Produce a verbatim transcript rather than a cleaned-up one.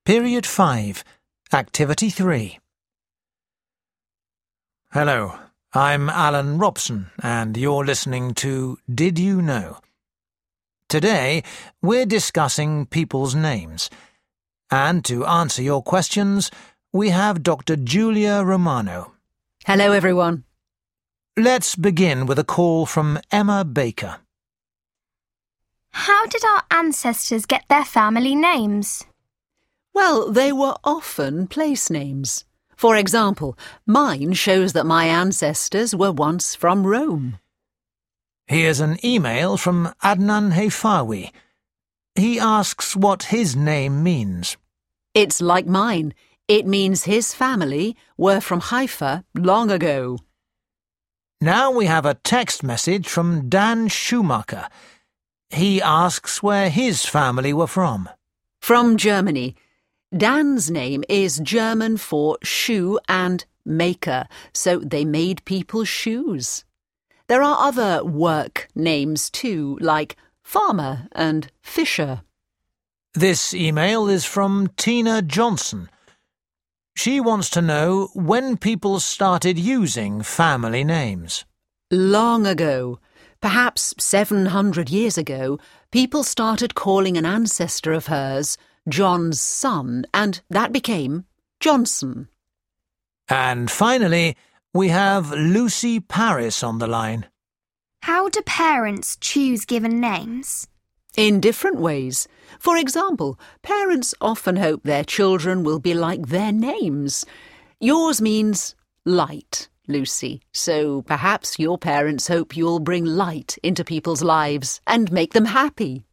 Period five, Activity three. Hello, I'm Alan Robson, and you're listening to Did You Know? Today, we're discussing people's names. And to answer your questions, we have Doctor Julia Romano. Hello, everyone. Let's begin with a call from Emma Baker. How did our ancestors get their family names? Well, they were often place names. For example, mine shows that my ancestors were once from Rome. Here's an email from Adnan Heifawi. He asks what his name means. It's like mine. It means his family were from Haifa long ago. Now we have a text message from Dan Schumacher. He asks where his family were from. From Germany. Dan's name is German for shoe and maker, so they made people's shoes. There are other work names too, like farmer and fisher. This email is from Tina Johnson. She wants to know when people started using family names. Long ago, perhaps seven hundred years ago, people started calling an ancestor of hers John's son, and that became Johnson. And finally, we have Lucy Paris on the line. How do parents choose given names? In different ways. For example, parents often hope their children will be like their names. Yours means light, Lucy, so perhaps your parents hope you'll bring light into people's lives and make them happy.